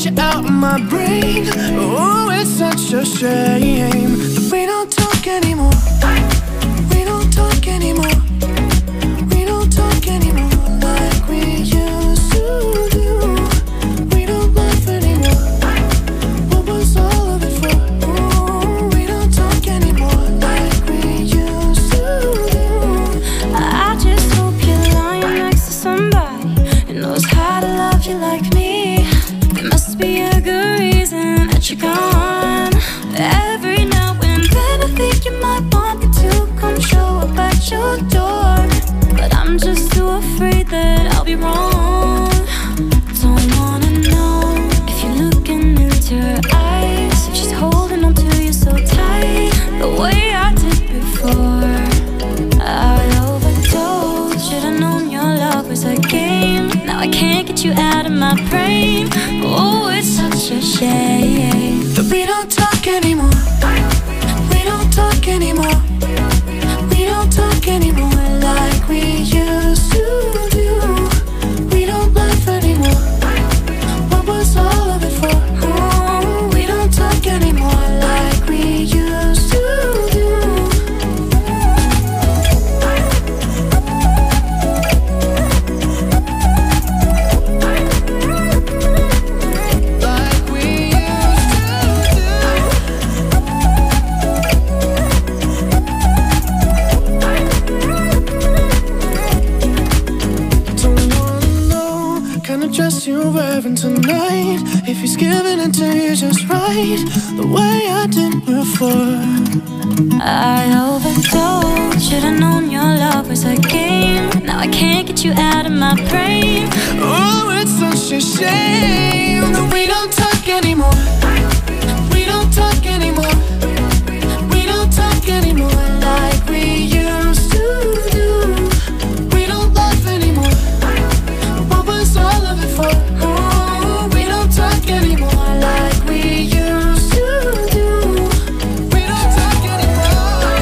get you out of my brain. Oh, it's such a shame that we don't talk anymore. We don't talk anymore. We don't talk anymore like we used to do. We don't laugh anymore. What was all of it for? Oh, we don't talk anymore like we used to do. I just hope you're lying next to somebody who knows how to love you like me. There must be a good reason that you're gone. Every now and then I think you might want me to come show up at your door, but I'm just too afraid that I'll be wrong. Don't wanna know if you're looking into her eyes, if she's holding on to you so tight, the way I did before. I overdosed. Should've known your love was a game. Now I can't get you out of my brain. Oh, it's such a shame that we don't talk anymore. We don't talk anymore. We don't talk anymore like we used to do. We don't laugh anymore. What was all of it for? Oh, we don't talk anymore like we used to do. Dress you're wearing tonight, if he's giving it to you just right, the way I did before. I overdosed. Should've known your love was a game. Now I can't get you out of my brain. Oh, it's such a shame that we don't talk anymore. We don't talk anymore. We don't talk anymore like we used to do. We don't laugh anymore. What was all of it for? Oh, we don't talk anymore like we used to do. We don't talk anymore.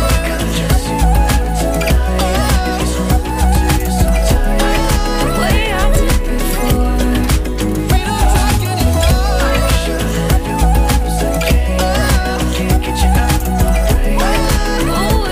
The way I did before. We don't talk anymore. Can't get you out of my brain. Oh,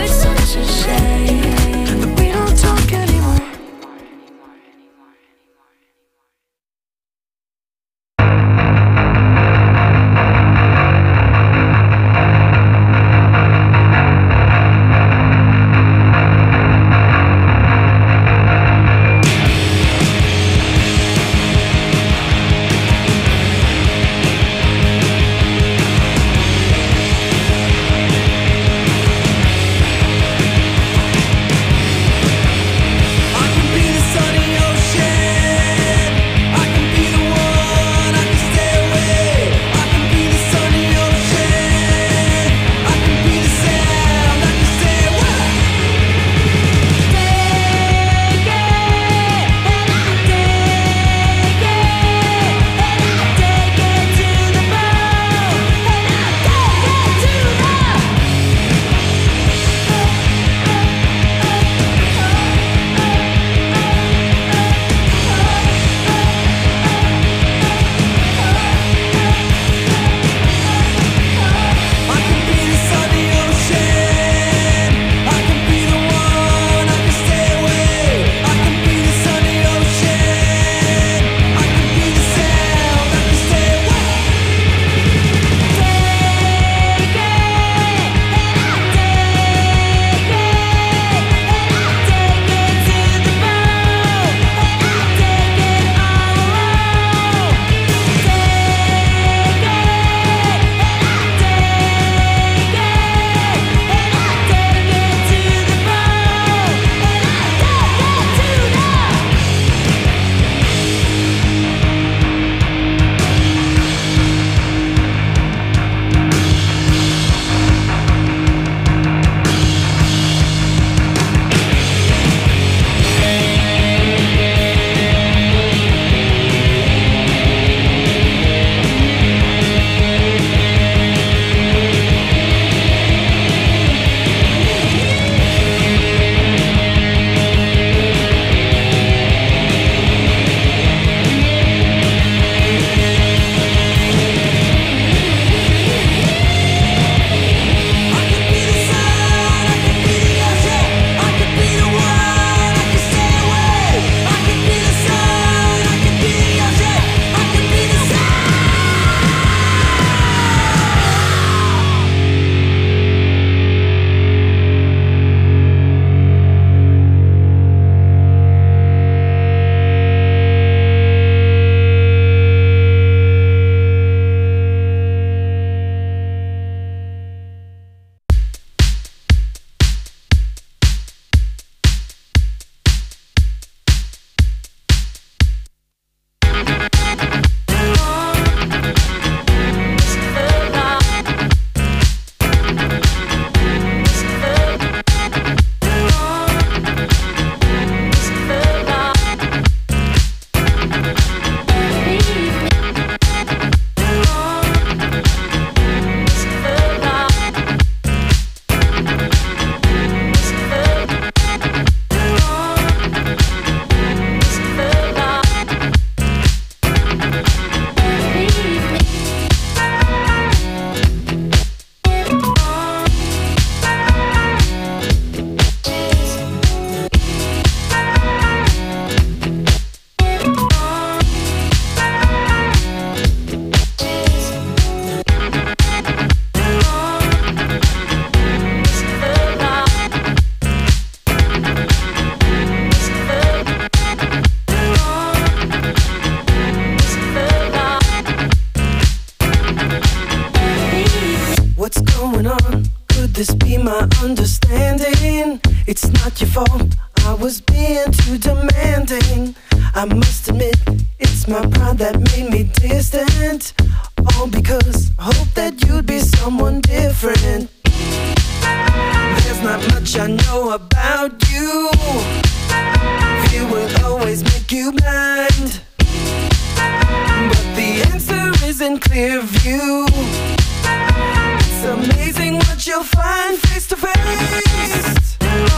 It's not your fault, I was being too demanding. I must admit, it's my pride that made me distant. All because I hope that you'd be someone different. There's not much I know about you. Fear will always make you blind, but the answer is in clear view. It's amazing what you'll find face to face.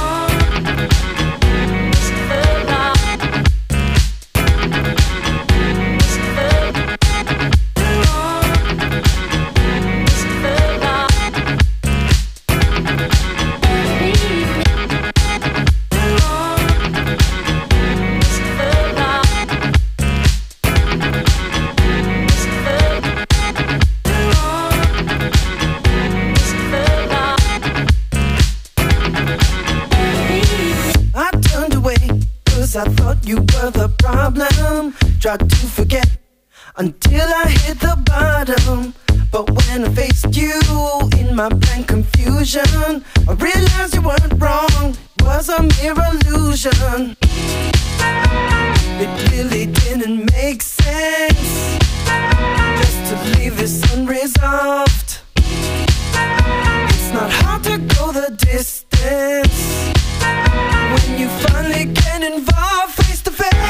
I thought you were the problem. Tried to forget until I hit the bottom. But when I faced you in my blank confusion, I realized you weren't wrong, it was a mere illusion. It really didn't make sense just to leave this unresolved. It's not hard to go the distance when you finally get involved face to face.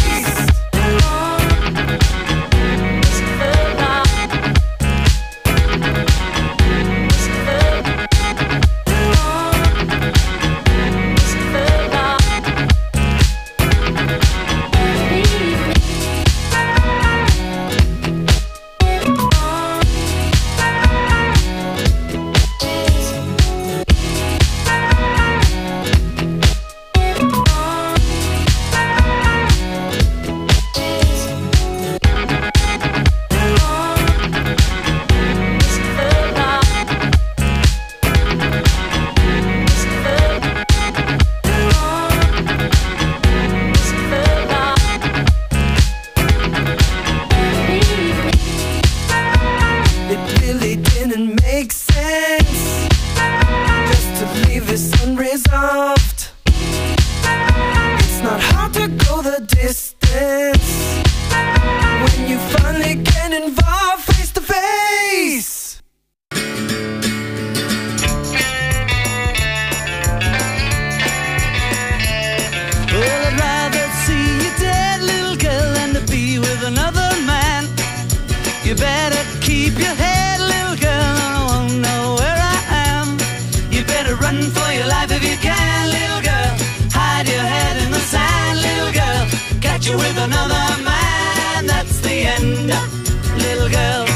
With another man, that's the end, little girl.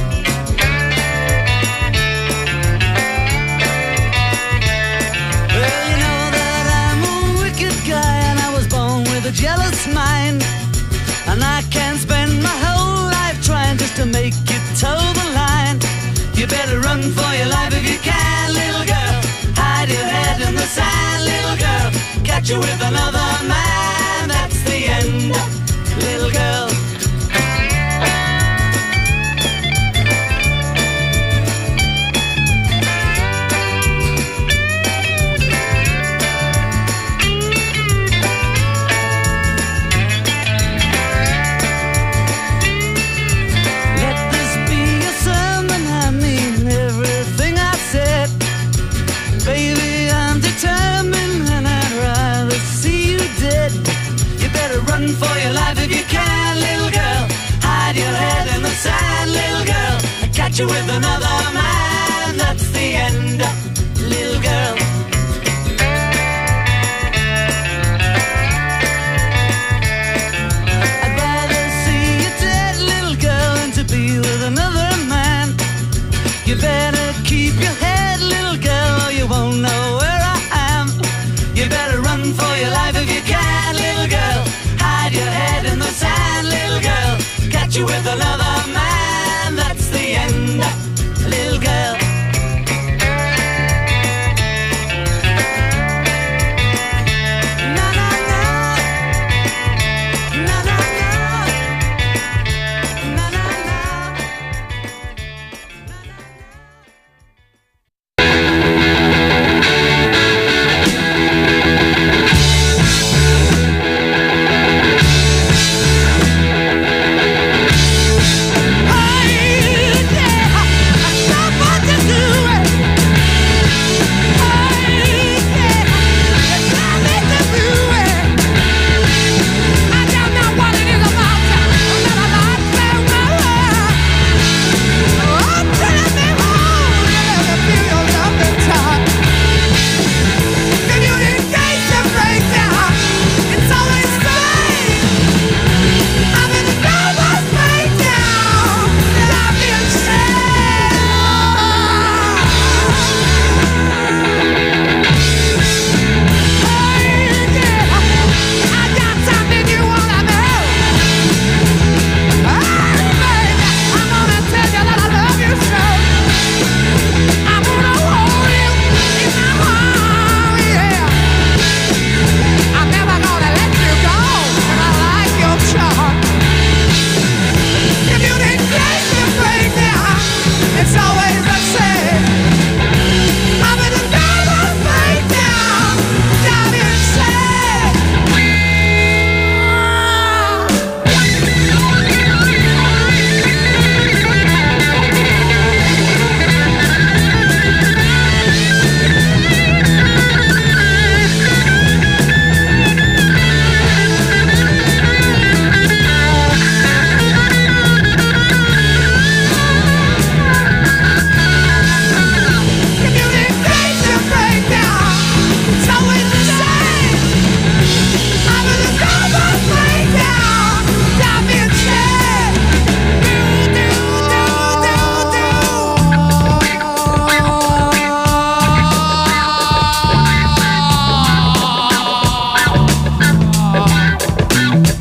Well, you know that I'm a wicked guy, and I was born with a jealous mind, and I can't spend my whole life trying just to make you toe the line. You better run for your life if you can, little girl. Hide your head in the sand, little girl. Catch you with another man, that's the end, little girl. Let this be a sermon, I mean everything I said. Baby, I'm determined and I'd rather see you dead. You better run for your life if you can, little girl. Hide your head in the sand, little girl. I catch you with another man, that's the end, little girl. I'd rather see you dead, little girl, than to be with another man. You better keep your head, little girl, or you won't know where I am. You better run for your life if you can, little girl. Hide your head in the sand, little girl. Catch you with another man, that's the end, little girl.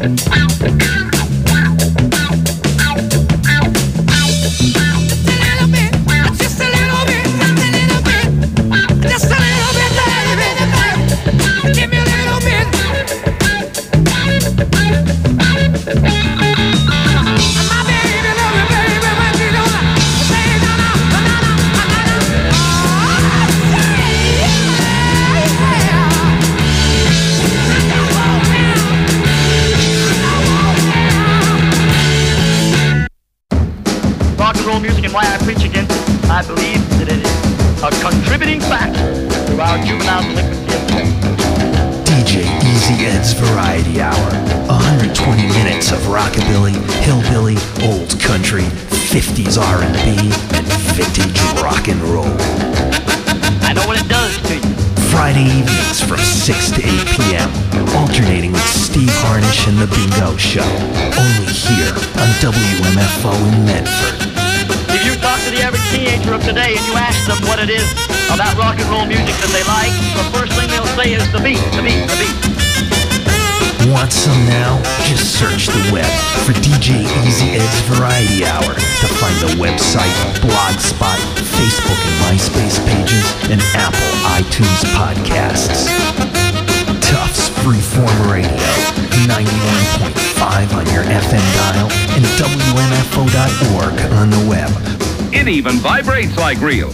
Music and why I preach against it, I believe that it is a contributing factor to our juvenile delinquency. DJ Easy Ed's Variety Hour. 120 minutes of rockabilly, hillbilly, old country, 50s R&B, and vintage rock and roll. I know what it does to you. Friday evenings from 6 to 8 p.m. Alternating with Steve Harnish and The Bingo Show. Only here on WMFO in Medford. If you talk to the average teenager of today and you ask them what it is about rock and roll music that they like, the first thing they'll say is the beat, the beat, the beat. Want some now? Just search the web for DJ Easy Ed's Variety Hour to find the website, Blogspot, Facebook and MySpace pages, and Apple iTunes podcasts. Tufts Freeform Radio, 91.5 on your FM dial, and WMFO.org on the web. It even vibrates like real.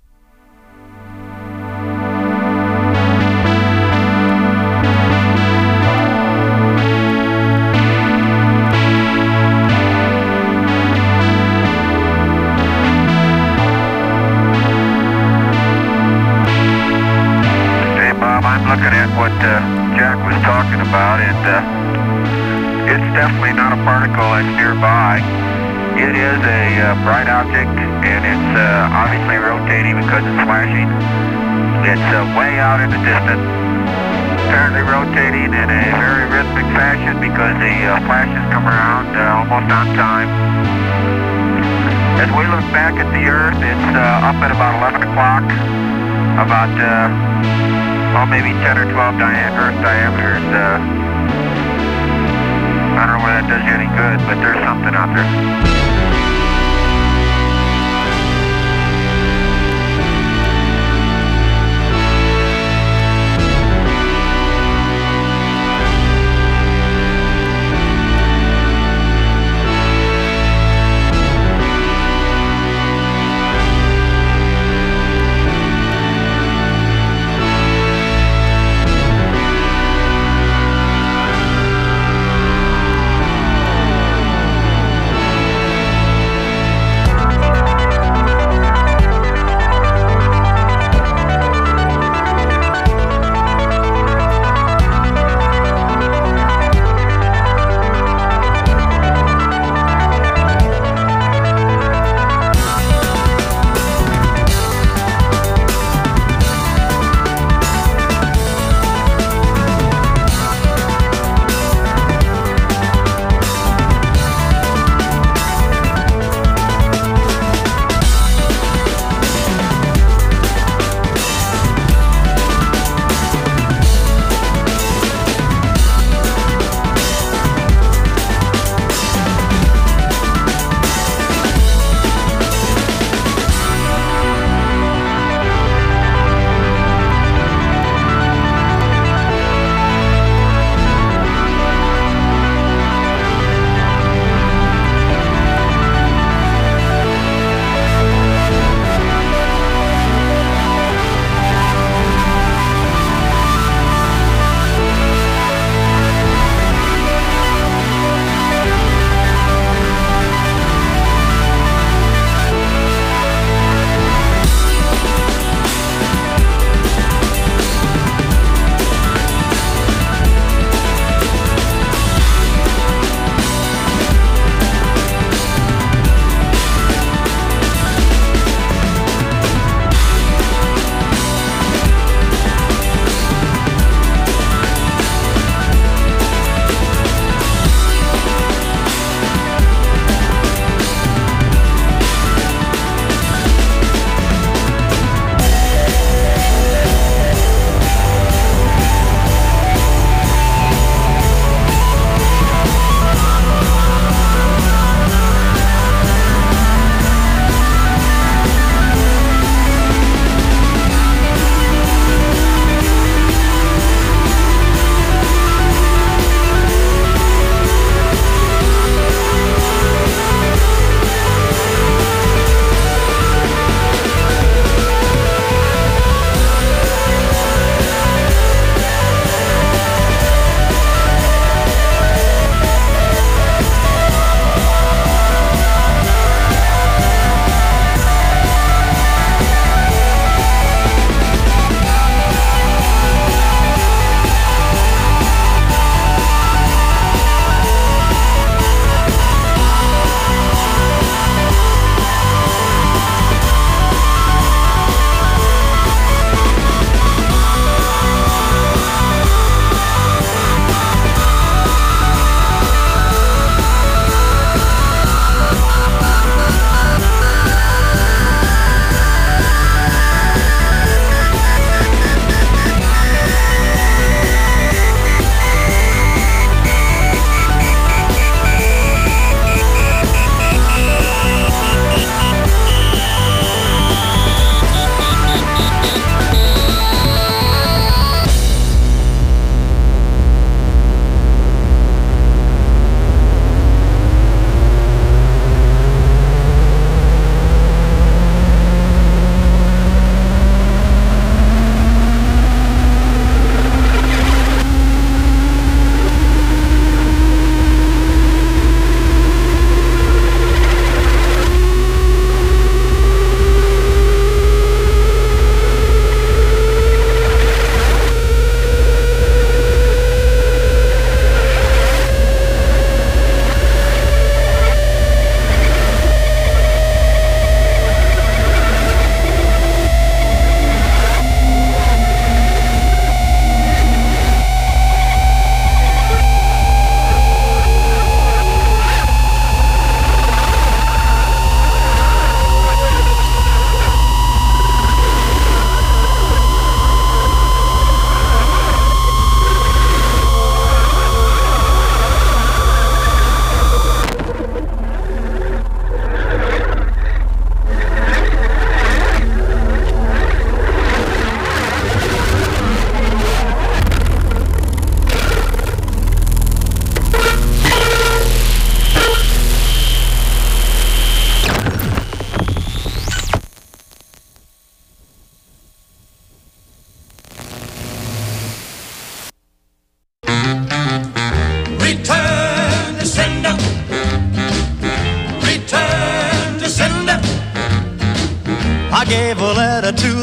Hey, Bob, I'm looking at what Jack was talking about, and it's definitely not a particle that's nearby. It is a bright object, and it's obviously rotating because it's flashing. It's way out in the distance, apparently rotating in a very rhythmic fashion because the flashes come around almost on time. As we look back at the Earth, it's up at about 11 o'clock, about maybe 10 or 12 Earth diameters. I don't know whether that does you any good, but there's something out there.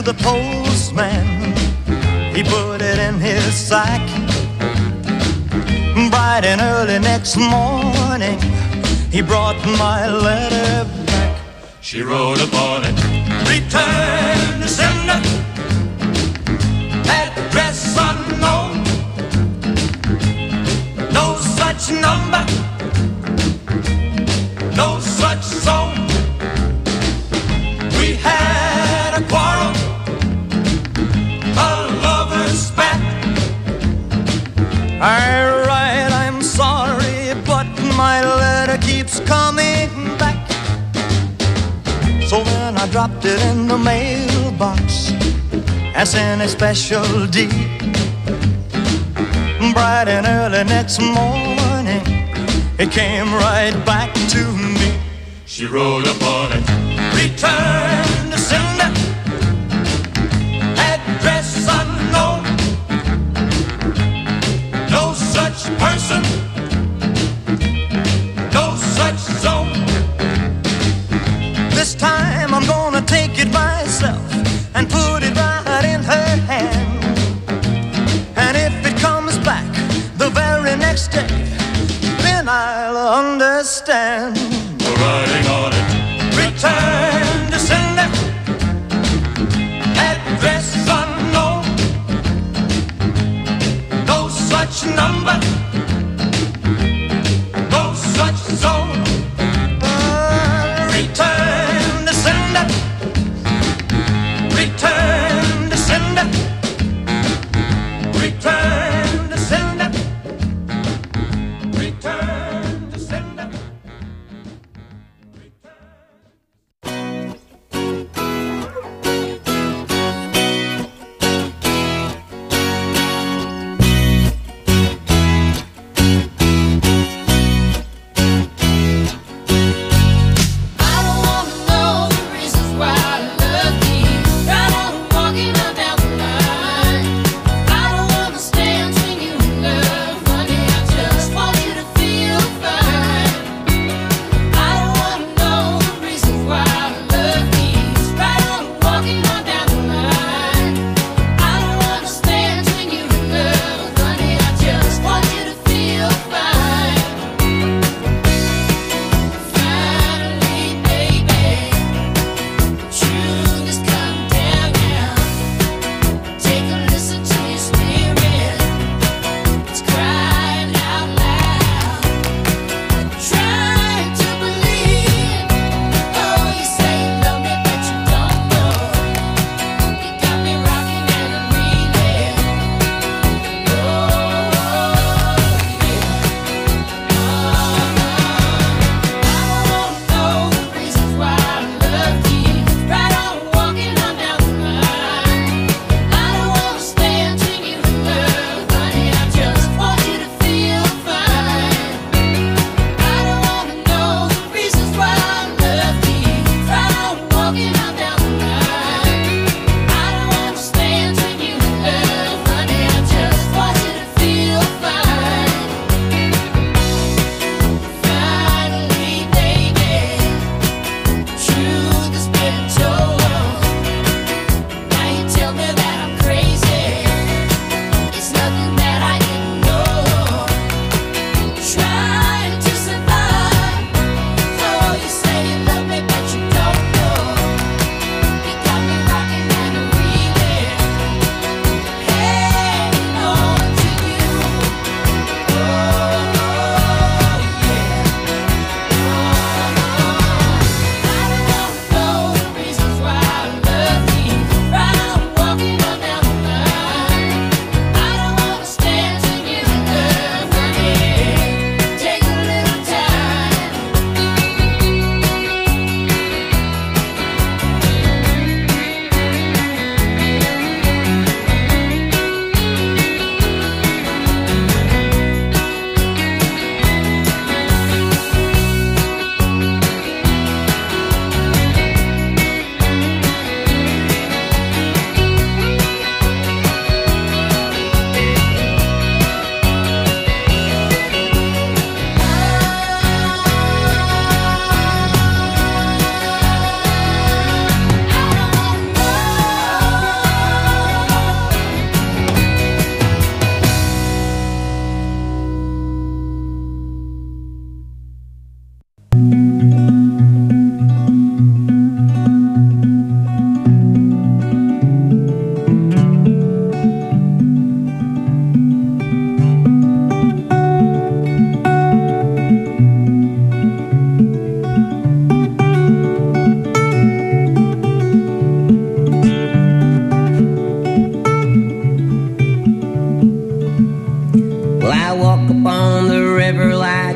the postman, he put it in his sack. Bright and early next morning, he brought my letter back. She wrote upon it, return to sender, address unknown, no such number, no such zone. We had a quarrel, a lover's spat. I write, I'm sorry, but my letter keeps coming back. So then I dropped it in the mailbox and sent a special deed. Bright and early next morning, it came right back to me. She wrote upon it, return to sender, address unknown, no such person, no such zone. This time I'm gonna take it myself and put it right in her hand. And if it comes back the very next day, then I'll understand. Writing on it, return to sender, address unknown, no such number, no such zone. Return to sender, return to sender, return to sender, return to sender.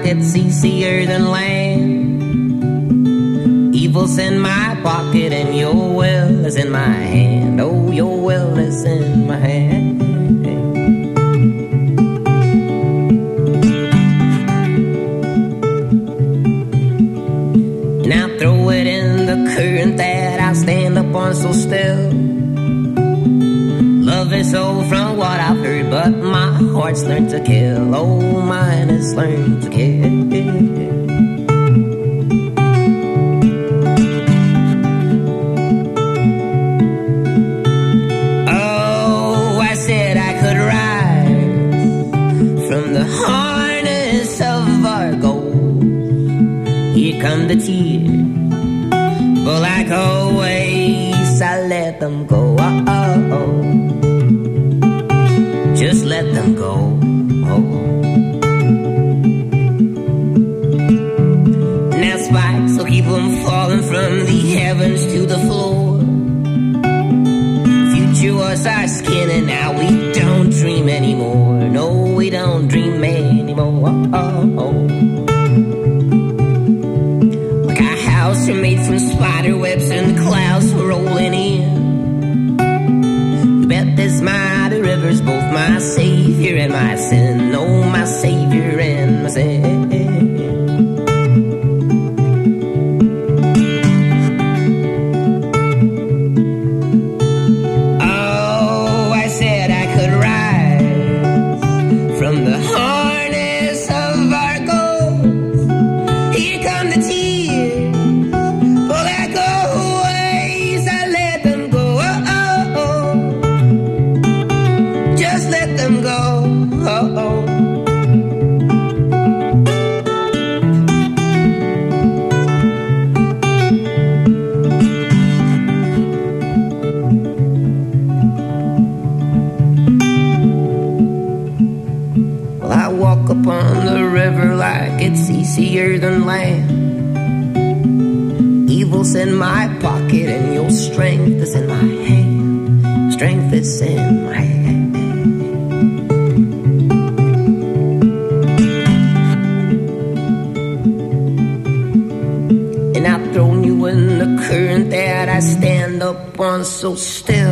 it's easier than land. Evil's in my pocket and your will is in my hand. Oh, your will is in my hand. And I throw it in the current that I stand up on so still. Love is so from what I've heard, but my heart's learned to kill. Oh, mine has learned to kill. Oh, I said I could rise from the harness of our gold. Here come the tears, but like always, I let them go. Just let them go. And that's spikes will keep them falling from the heavens to the floor. Future was our skin and now we don't dream anymore. No, we don't dream anymore. Like our house are made from spider webs and the clouds were rolling in. You bet this mighty river's both my savior and my sin. Oh, my savior and my sin. Oh, I said I could rise from the harness of our goals. Here come the tears, but like always I let them go. Just let them go. Well, I walk upon the river like it's easier than land. Evil's in my pocket and your strength is in my hand. Strength is in my hand. And I've thrown you in the current that I stand up on so still.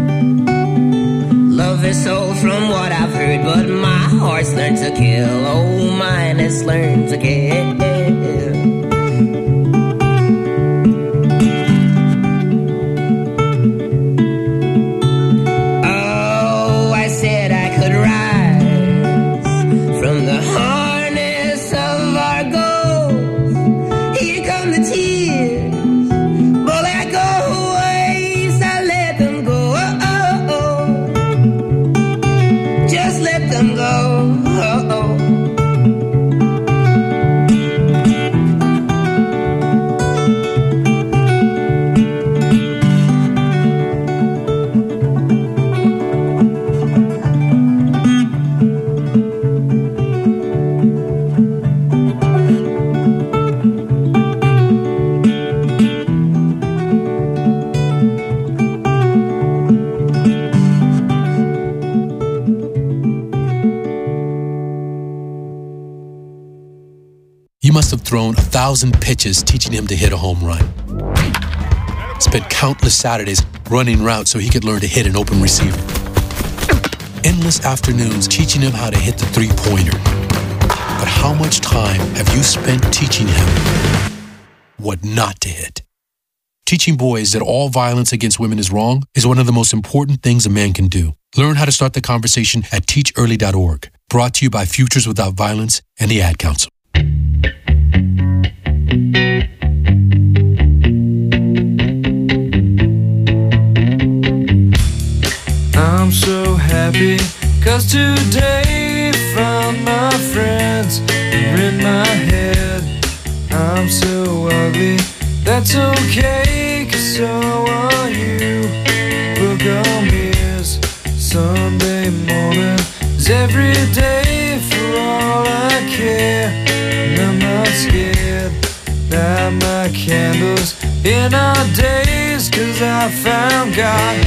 Love is so from what I've heard, but my heart's learned to kill. Oh, mine has learned to kill. Oh, I said I could rise from the harness of our goals. Here come the tears, but like always I let them go. Just let them go. You must have thrown 1,000 pitches teaching him to hit a home run. Spent countless Saturdays running routes so he could learn to hit an open receiver. Endless afternoons teaching him how to hit the three-pointer. But how much time have you spent teaching him what not to hit? Teaching boys that all violence against women is wrong is one of the most important things a man can do. Learn how to start the conversation at teachearly.org. Brought to you by Futures Without Violence and the Ad Council. I'm so happy, 'cause today found my friends are in my head. I'm so ugly, that's okay, 'cause so are you. Book on mirrors, Sunday morning is every day for all I care. And I'm not scared, light my candles in our days, 'cause I found God.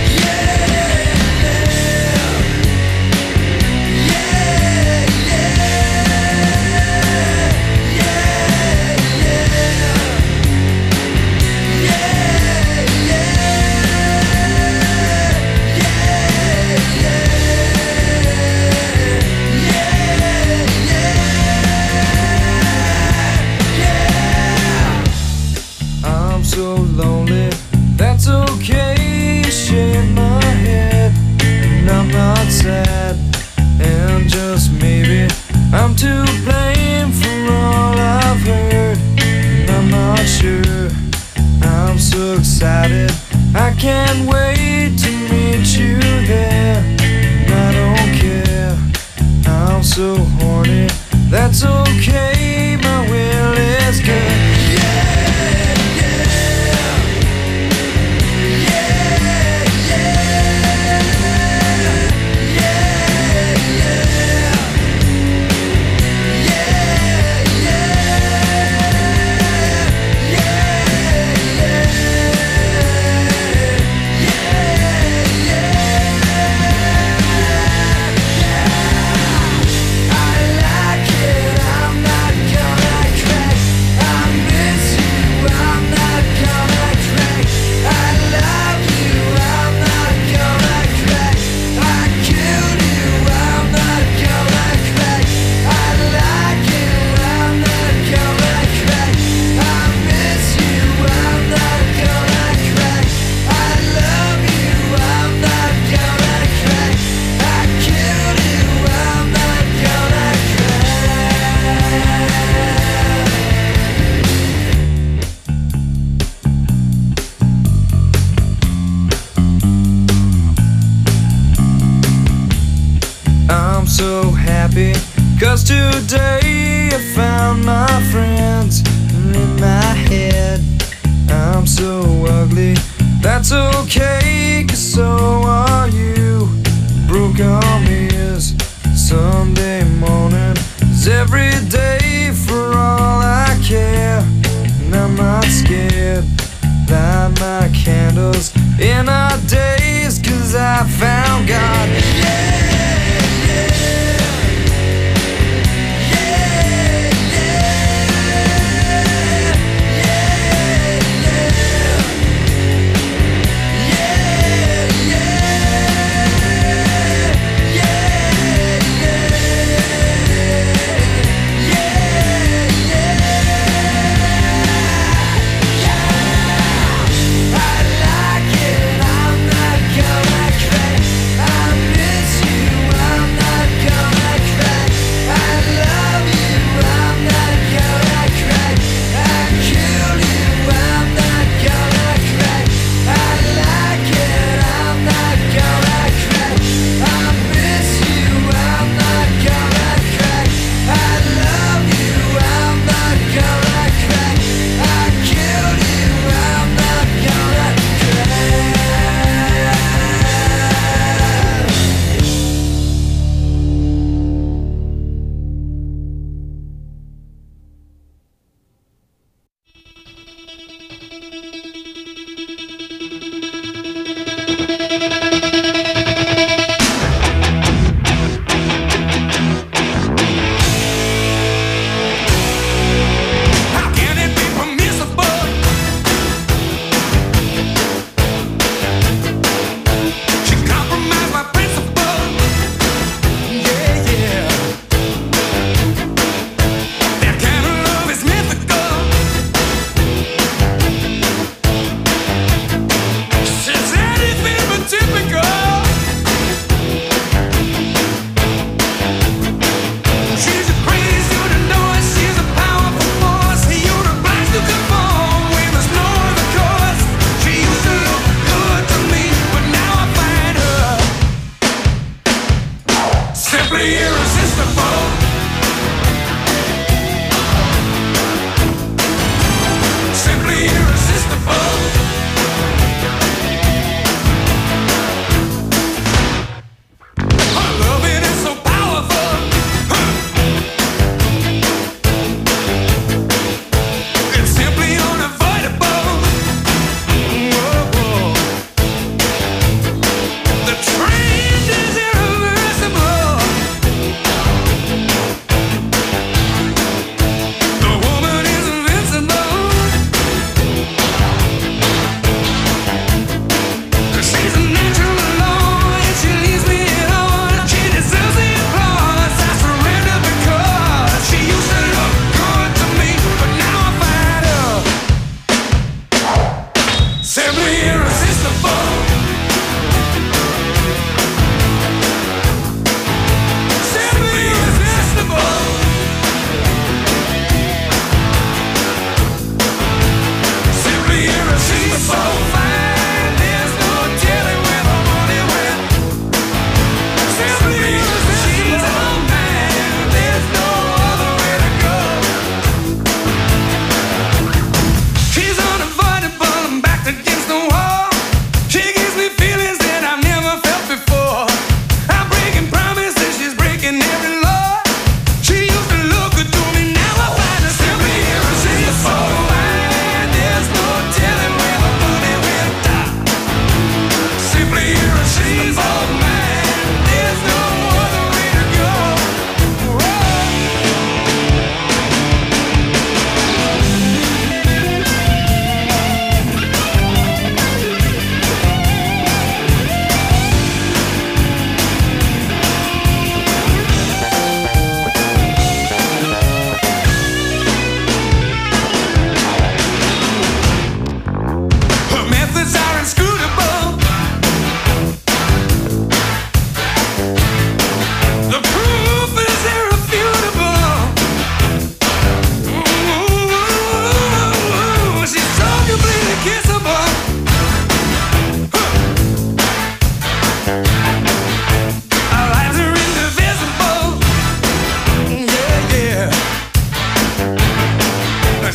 to blame for all I've heard, and I'm not sure. I'm so excited, I can't wait to meet you there. And I don't care, I'm so horny, that's okay, my will is good. So happy, 'cause today I found my friends in my head. I'm so ugly, that's okay, 'cause so are you. Broke arm is Sunday morning, is every day for all I care. And I'm not scared, light my candles in our days, 'cause I found God. Yeah, yeah, yeah, yeah.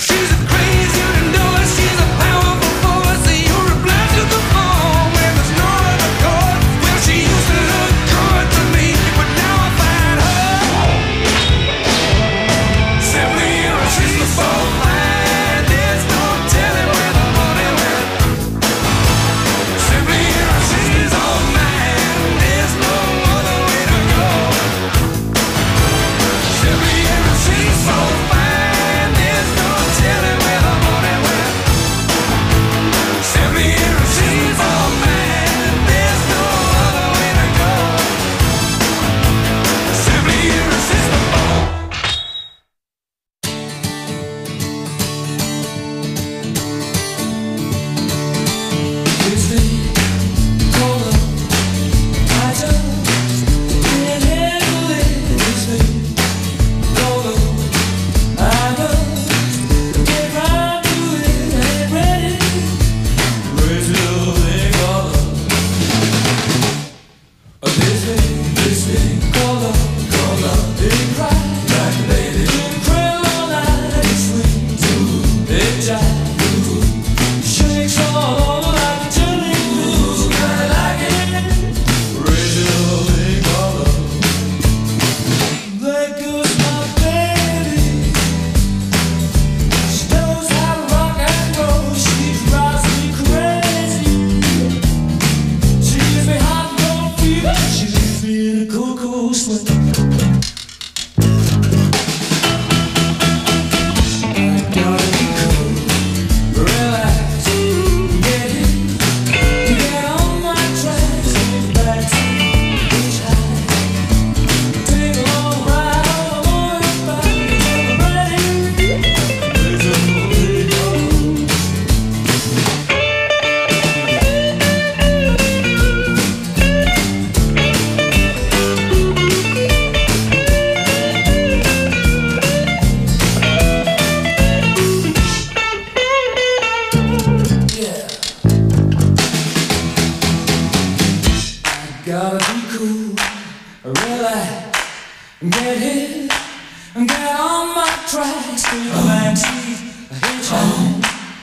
Get hit and get on my tracks. Take a backseat, a hitchhike.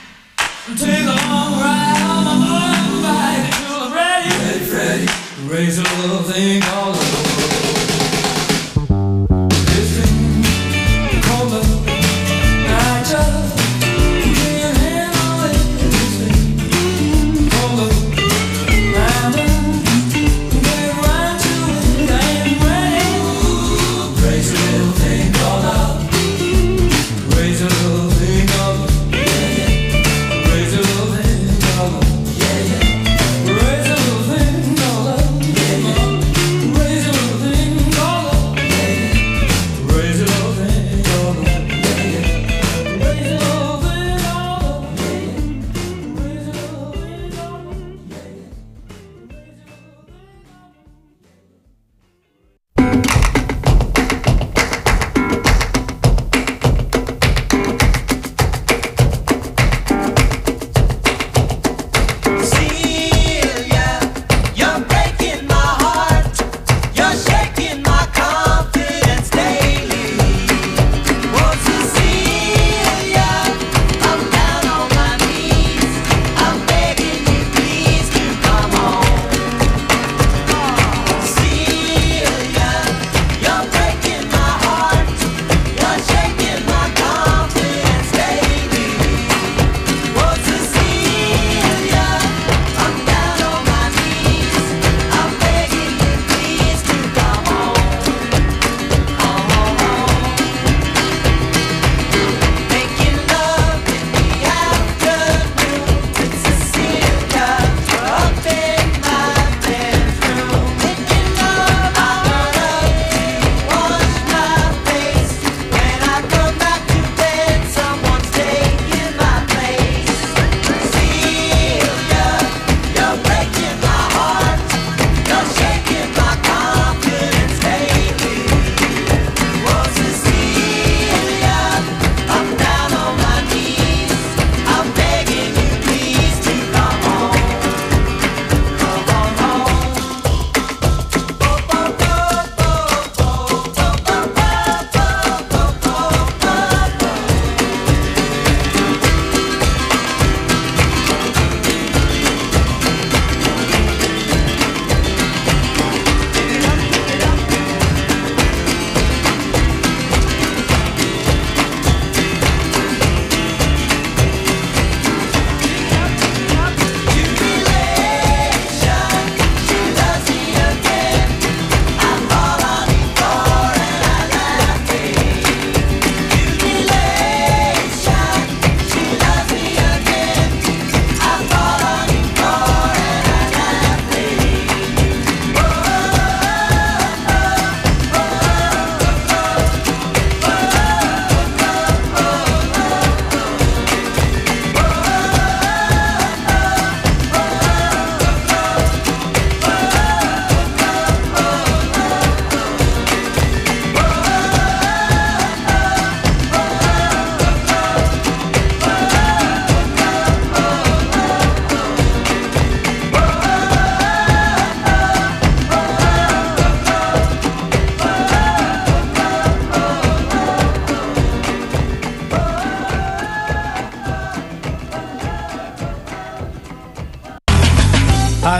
Take a long ride on my motorbike until I'm ready, ready. Raise a little thing called love. This thing called love. I just can't handle it. This thing called love. I'm done. Get right to it. I ain't ready. Raise a little thing called love. Raise a little thing called love. Raise a little thing called love. Raise a little thing called love. Raise a little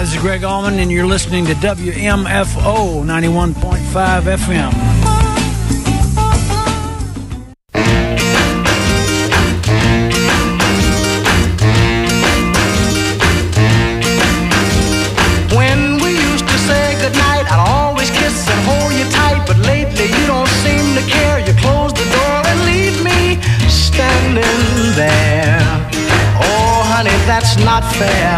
This is Greg Allman, and you're listening to WMFO 91.5 FM. When we used to say goodnight, I'd always kiss and hold you tight. But lately you don't seem to care. You close the door and leave me standing there. Oh, honey, that's not fair.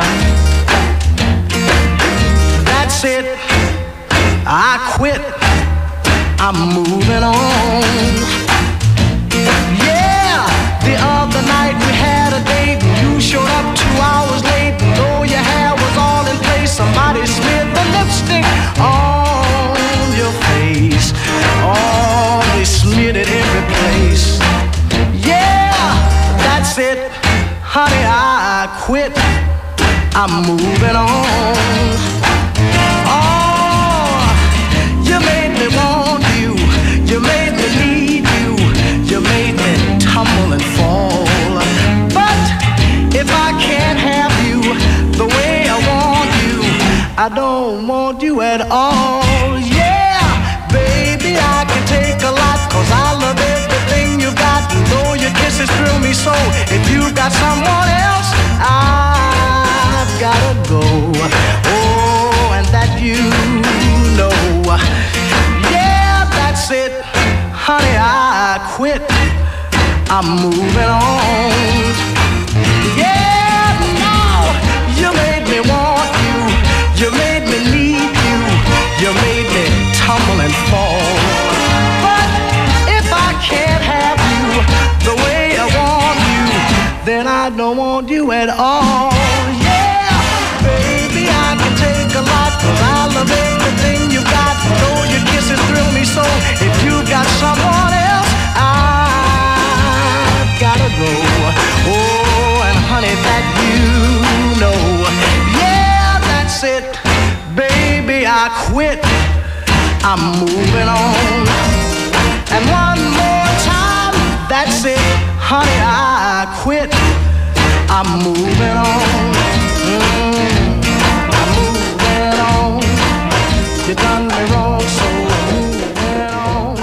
That's it, I quit, I'm moving on. Yeah, the other night we had a date and you showed up 2 hours late. And though your hair was all in place, somebody smeared the lipstick on your face. Oh, they smeared it every place. Yeah, that's it, honey, I quit, I'm moving on. Oh, you made me want you, you made me need you, you made me tumble and fall. But if I can't have you the way I want you, I don't want you at all. Yeah, baby, I can take a lot, 'cause I love everything you got. And though your kisses thrill me so, if you've got someone else, I've gotta go. Oh, and that you know. Yeah, that's it, honey, I quit, I'm moving on. Yeah, now you made me want you, you made me need you, you made me tumble and fall. But if I can't have you the way I want you, then I don't want you at all. Yeah, baby, I can take a lot, 'cause I love everything you got. Though your kisses thrill me so, if you got someone else, I've gotta go. Oh, and honey, that you know. Yeah, that's it, baby, I quit, I'm moving on. And one more time, that's it, honey, I quit, I'm moving on. I'm moving on. You done me wrong, so I'm moving on.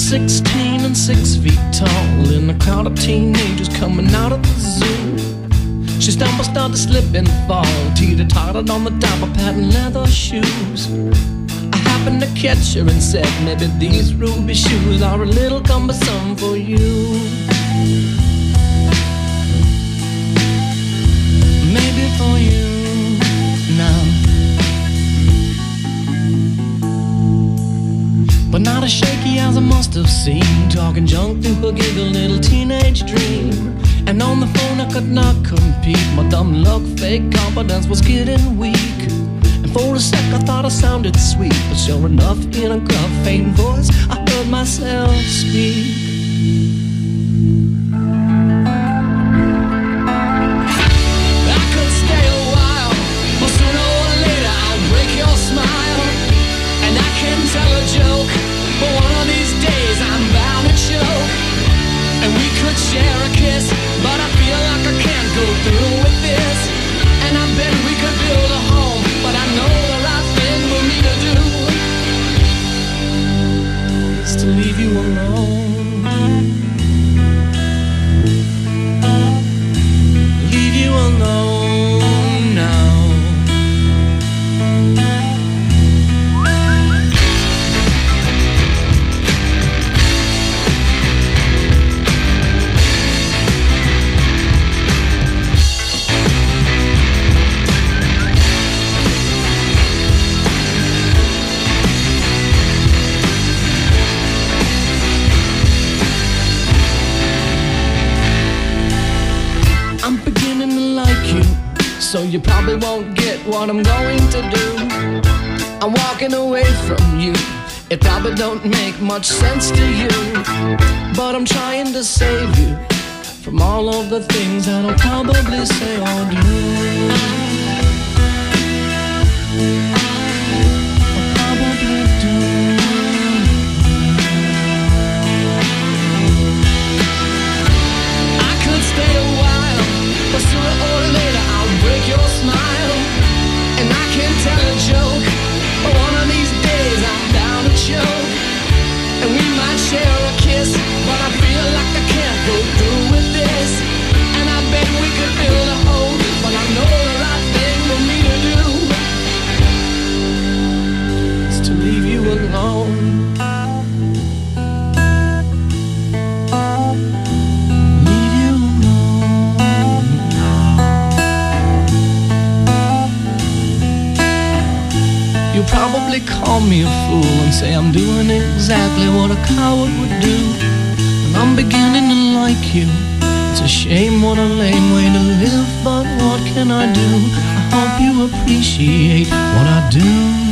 16 and 6 feet tall in a crowd of teenagers coming out of the zoo. She stumbled, started to slip and fall, teeter-tottered on the top of patent leather shoes. I happened to catch her and said, maybe these ruby shoes are a little cumbersome for you. Maybe for you now. But not as shaky as I must have seemed, talking junk through her giggle little teenage dream. And on the phone I could not compete, my dumb luck, fake confidence was getting weak. And for a sec I thought I sounded sweet, but sure enough in a gruff, faint voice I heard myself speak. I could stay a while, but sooner or later I'll break your smile. And I can tell a joke, but one of these days I'm bound to choke. And we could share a kiss, but I feel like I can't go through with this. And I bet we could build a home, but I know the right thing for me to do is to leave you alone. Leave you alone now. So you probably won't get what I'm going to do. I'm walking away from you. It probably don't make much sense to you, but I'm trying to save you from all of the things that I'll probably say or do. Your smile, and I can tell a joke, but one of these days I'm bound to choke. And we might share a kiss, but I feel like I can't go through with this. And I bet we could build a home, but I know the right thing for me to do is to leave you alone. You'll probably call me a fool and say I'm doing exactly what a coward would do. And I'm beginning to like you. It's a shame, what a lame way to live, but what can I do? I hope you appreciate what I do.